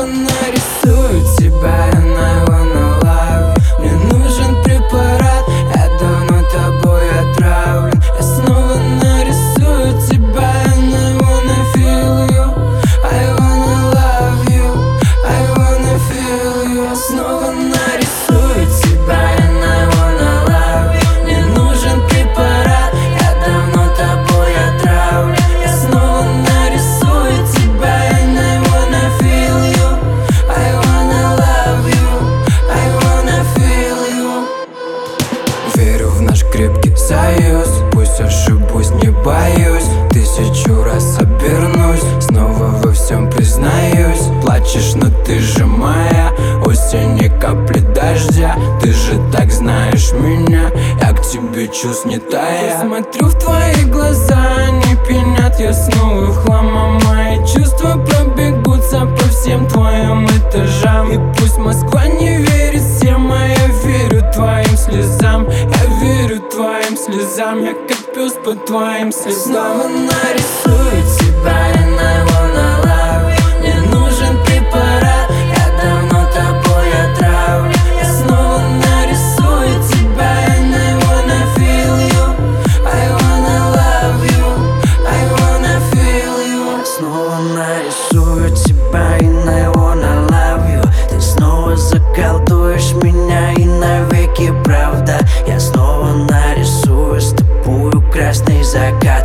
снова нарисую тебя, and I wanna love you. Мне нужен препарат, я давно тобой отравлен. Я снова нарисую тебя, and I wanna feel you. I wanna love you, I wanna feel you. Я снова нарисую тебя, and I wanna love you. Мне нужен препарат, я давно тобой отравлен. Я снова нарисую тебя, and I wanna feel you. I wanna love you, I wanna feel you. Верю в наш крепкий союз, пусть ошибусь, не боюсь. 1000 раз обернусь, снова во всем признаюсь. Плачешь, но ты же моя, осень и капли дождя. Ты же так знаешь меня, я к тебе чувств не тая. Я смотрю в твои глаза, они пьянят, я снова в хлам, а мои чувства пробегутся по всем твоим этажам. И пусть Москва не верит всем, а я верю твоим слезам. Я верю твоим слезам, я как пес по твоим следам. Снова нарисую тебя, and I wanna love you. Мне нужен препарат, я давно тобой отравлен. Я снова нарисую тебя, and I wanna feel you. I wanna love you, I wanna feel you. Я снова нарисую тебя, and I wanna love you. Ты снова заколдуешь меня, и навеки правда. Я снова нарисую с тобою красный закат.